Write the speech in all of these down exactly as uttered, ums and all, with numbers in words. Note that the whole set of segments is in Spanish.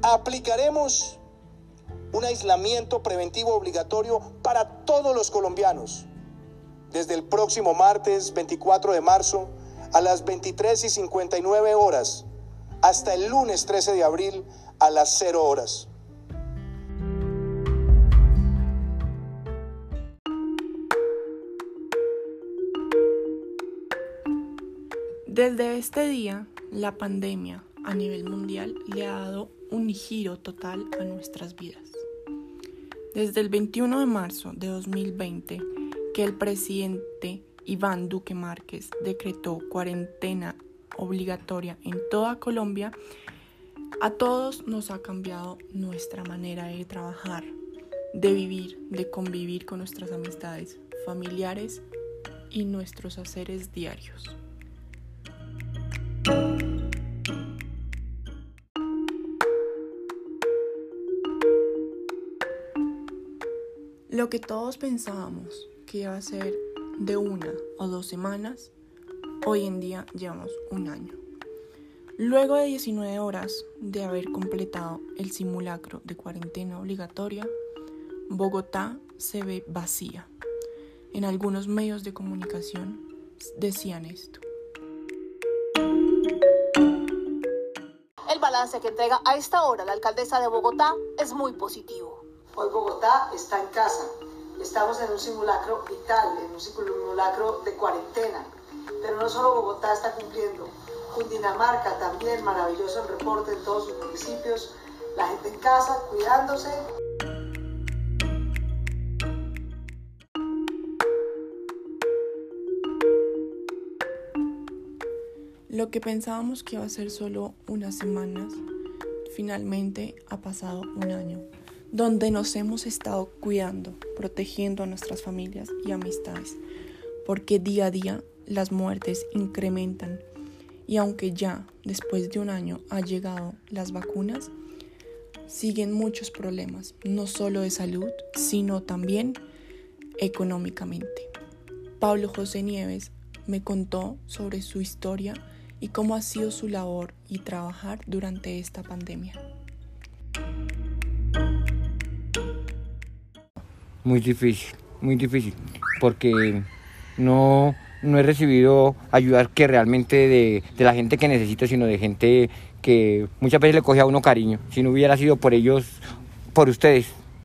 Aplicaremos un aislamiento preventivo obligatorio para todos los colombianos desde el próximo martes veinticuatro de marzo a las veintitrés y cincuenta y nueve horas hasta el lunes trece de abril a las cero horas. Desde este día, la pandemia a nivel mundial le ha dado un giro total a nuestras vidas. Desde el veintiuno de marzo de dos mil veinte, que el presidente Iván Duque Márquez decretó cuarentena obligatoria en toda Colombia, a todos nos ha cambiado nuestra manera de trabajar, de vivir, de convivir con nuestras amistades, familiares y nuestros haceres diarios. Lo que todos pensábamos que iba a ser de una o dos semanas, hoy en día llevamos un año. Luego de diecinueve horas de haber completado el simulacro de cuarentena obligatoria, Bogotá se ve vacía. En algunos medios de comunicación decían esto. El balance que entrega a esta hora la alcaldesa de Bogotá es muy positivo. Hoy Bogotá está en casa, estamos en un simulacro vital, en un simulacro de cuarentena, pero no solo Bogotá está cumpliendo, Cundinamarca también, maravilloso el reporte en todos sus municipios, la gente en casa, cuidándose. Lo que pensábamos que iba a ser solo unas semanas, finalmente ha pasado un año, donde nos hemos estado cuidando, protegiendo a nuestras familias y amistades, porque día a día las muertes incrementan y aunque ya después de un año han llegado las vacunas, siguen muchos problemas, no solo de salud, sino también económicamente. Pablo José Nieves me contó sobre su historia y cómo ha sido su labor y trabajar durante esta pandemia. Muy difícil, muy difícil, porque no, no he recibido ayuda que realmente de, de la gente que necesito, sino de gente que muchas veces le coge a uno cariño, si no hubiera sido por ellos, por ustedes.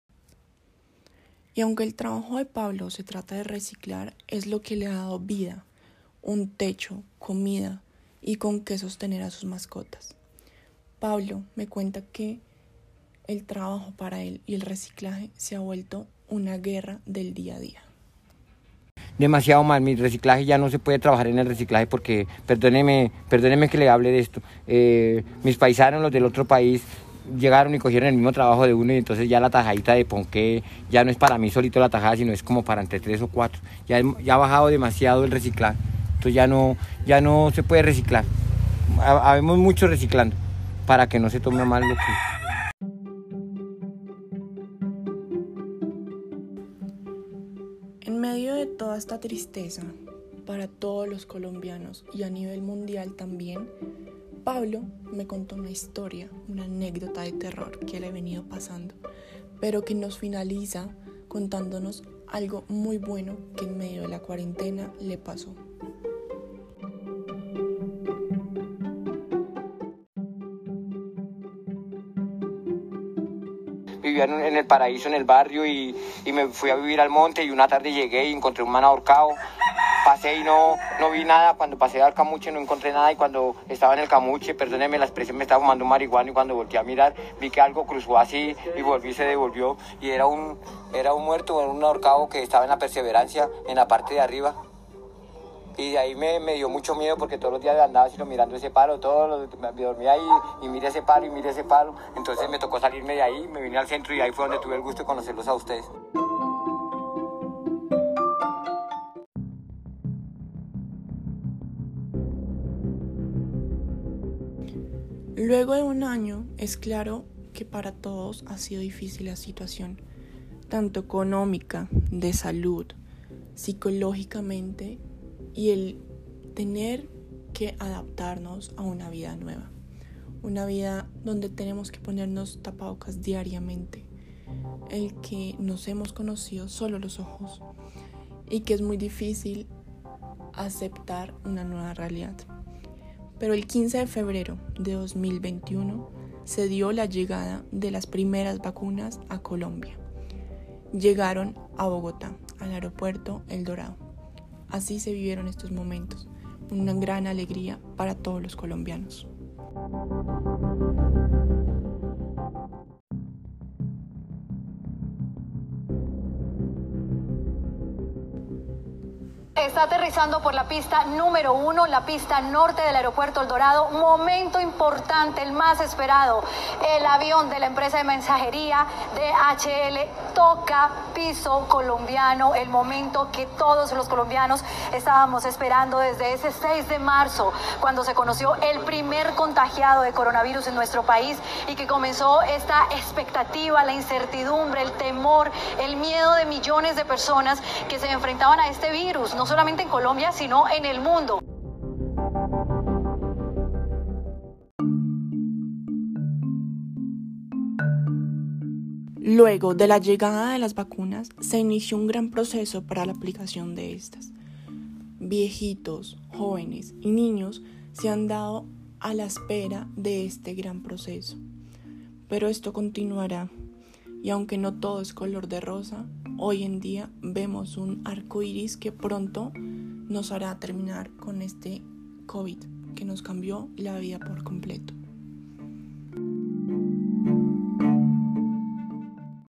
Y aunque el trabajo de Pablo se trata de reciclar, es lo que le ha dado vida, un techo, comida y con qué sostener a sus mascotas. Pablo me cuenta que el trabajo para él y el reciclaje se ha vuelto una guerra del día a día. Demasiado mal, mi reciclaje ya no se puede trabajar en el reciclaje porque, perdóneme, perdóneme que le hable de esto, eh, mis paisanos, los del otro país, llegaron y cogieron el mismo trabajo de uno y entonces ya la tajadita de ponqué ya no es para mí solito la tajada, sino es como para entre tres o cuatro. Ya, ya ha bajado demasiado el reciclaje, entonces ya no, ya no se puede reciclar. Habemos mucho reciclando para que no se tome mal lo que... En medio de toda esta tristeza, para todos los colombianos y a nivel mundial también, Pablo me contó una historia, una anécdota de terror que le ha venido pasando, pero que nos finaliza contándonos algo muy bueno que en medio de la cuarentena le pasó. Vivía en el paraíso, en el barrio, y, y me fui a vivir al monte y una tarde llegué y encontré un man ahorcado. Pasé y no, no vi nada, cuando pasé al camuche no encontré nada y cuando estaba en el camuche, perdónenme la expresión, me estaba fumando un marihuana y cuando volteé a mirar vi que algo cruzó así y volví y se devolvió y era un, era un muerto, un ahorcado que estaba en la Perseverancia, en la parte de arriba. Y de ahí me, me dio mucho miedo porque todos los días andaba así mirando ese palo, todos los, me dormía ahí y miré ese palo y miré ese palo. Entonces me tocó salirme de ahí, me vine al centro y ahí fue donde tuve el gusto de conocerlos a ustedes. Luego de un año, es claro que para todos ha sido difícil la situación, tanto económica, de salud, psicológicamente y el tener que adaptarnos a una vida nueva. una vida donde tenemos que ponernos tapabocas diariamente, el que nos hemos conocido solo los ojos y que es muy difícil aceptar una nueva realidad. Pero el quince de febrero de dos mil veintiuno se dio la llegada de las primeras vacunas a Colombia. Llegaron a Bogotá, al aeropuerto El Dorado. Así se vivieron estos momentos, una gran alegría para todos los colombianos. Está aterrizando por la pista número uno, la pista norte del aeropuerto El Dorado. Momento importante, el más esperado. El avión de la empresa de mensajería D H L toca piso colombiano. El momento que todos los colombianos estábamos esperando desde ese seis de marzo, cuando se conoció el primer contagiado de coronavirus en nuestro país y que comenzó esta expectativa, la incertidumbre, el temor, el miedo de millones de personas que se enfrentaban a este virus, no solamente en Colombia, sino en el mundo. Luego de la llegada de las vacunas, se inició un gran proceso para la aplicación de estas. Viejitos, jóvenes y niños se han dado a la espera de este gran proceso. Pero esto continuará, y aunque no todo es color de rosa, hoy en día vemos un arco iris que pronto nos hará terminar con este COVID que nos cambió la vida por completo.